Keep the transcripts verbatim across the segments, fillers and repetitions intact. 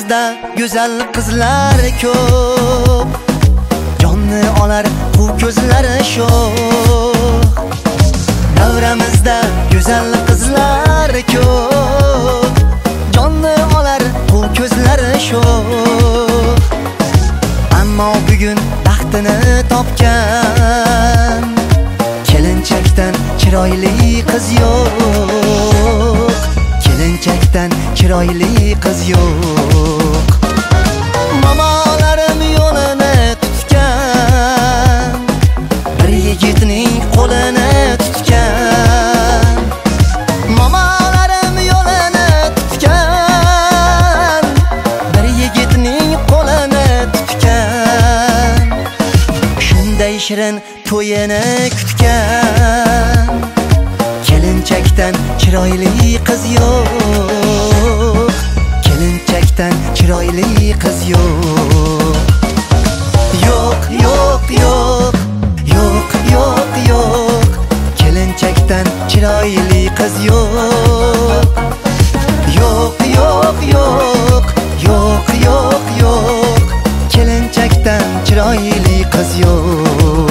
Davramizda go'zal qizlar ko'p, jonni olar bu ko'zlari sho'x. Davramizda go'zal qizlar ko'p, jonni olar bu ko'zlari sho'x. Ammo bugun baxtini topgan kelinchakdan chiroyli qiz yo'q. Kelinchakdan chiroyli qiz yo'q. Mamolarim yo'lini tutgan, bir yigitning qo'lini tutgan. Mamolarim yo'lini tutgan, bir yigitning qo'lini tutgan. Shunday shirin to'yini kutgan, kelinchakdan chiroyli qiz yo'q. Kelinchakdan chiroyli qiz yo'q. Yo'q, yo'q, yo'q, yo'q, yo'q, yo'q. Kelinchakdan chiroyli qiz yo'q. Yo'q, yo'q, yo'q, yo'q, yo'q, yo'q. Kelinchakdan chiroyli qiz yo'q.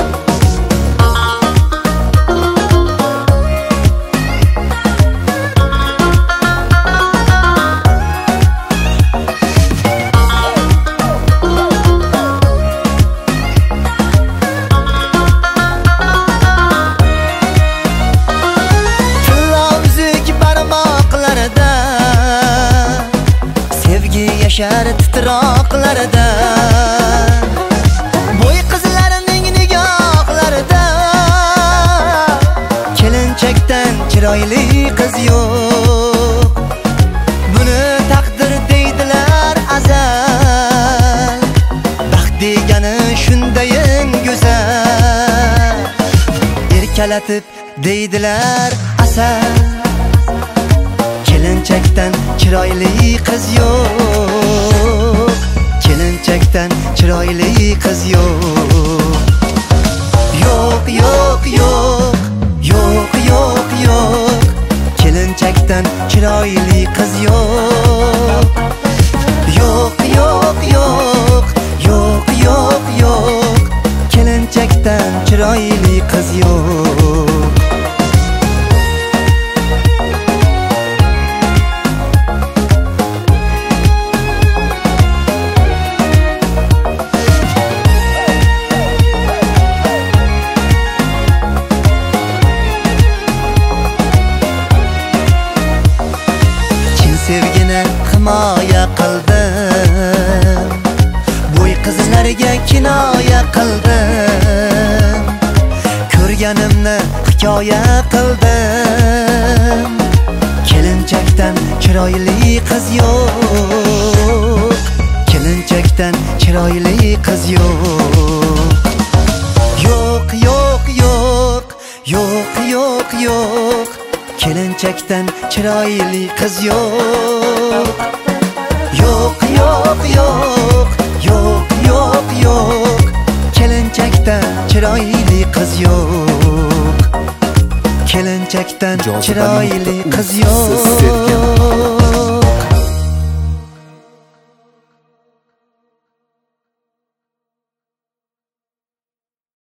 Yashar titroqlarida, bo'y qizlarining nigohlarida. Kelinchakdan chiroyli qiz yo'q. Buni taqdir deydilar azal, baxt degani shundayin go'zal. Erkalatib deydilar asal, kelinchakdan chiroyli qiz yo'q. Kelinchakdan chiroyli qiz yo'q. Yo'q, yo'q, yo'q, yo'q, yo'q, yo'q. Kelinchakdan chiroyli qiz yo'q. Yo'q, yo'q, yo'q, yo'q, yo'q, yo'q. Kelinchakdan chiroyli qiz yo'q. Sevgini himoya qildim, bo'y qizlarga kinoya qildim. Ko'rganimni hikoya qildim. Kelinchakdan chiroyli qiz yo'q. Kelinchakdan chiroyli qiz yo'q. Yo'q, yo'q, yo'q, yo'q, yo'q, yo'q. Kelinchakdan chiroyli qiz yo'q. Yo'q, yo'q, yo'q, yo'q, yo'q, yo'q. Kelinchakdan chiroyli qiz yo'q. Kelinchakdan chiroyli qiz yo'q.